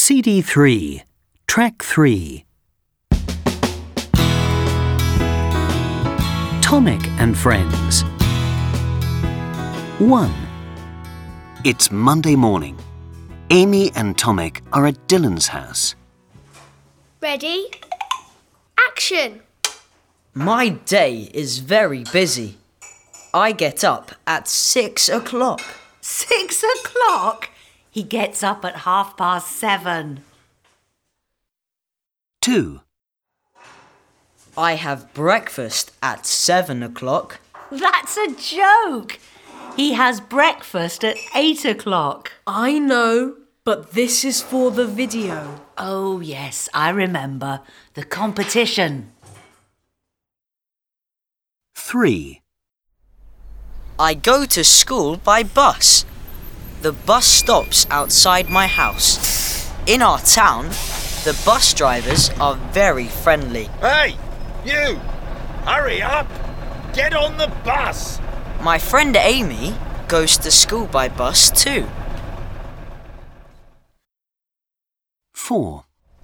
CD3, Track 3. Tomek and Friends. 1. It's Monday morning. Amy and Tomek are at Dylan's house. Ready? Action! My day is very busy. I get up at 6 o'clock. 6 o'clock? He gets up at 7:30. 2. I have breakfast at 7 o'clock. That's a joke. He has breakfast at 8 o'clock. I know, but this is for the video. Oh, yes, I remember. The competition. 3. I go to school by bus. The bus stops outside my house. In our town, the bus drivers are very friendly. Hey, you! Hurry up! Get on the bus! My friend Amy goes to school by bus too. 4.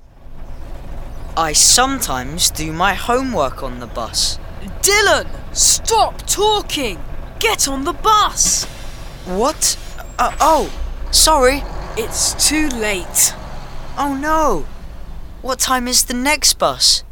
I sometimes do my homework on the bus. Dylan, stop talking! Get on the bus! What? Oh, sorry. It's too late. Oh no. What time is the next bus?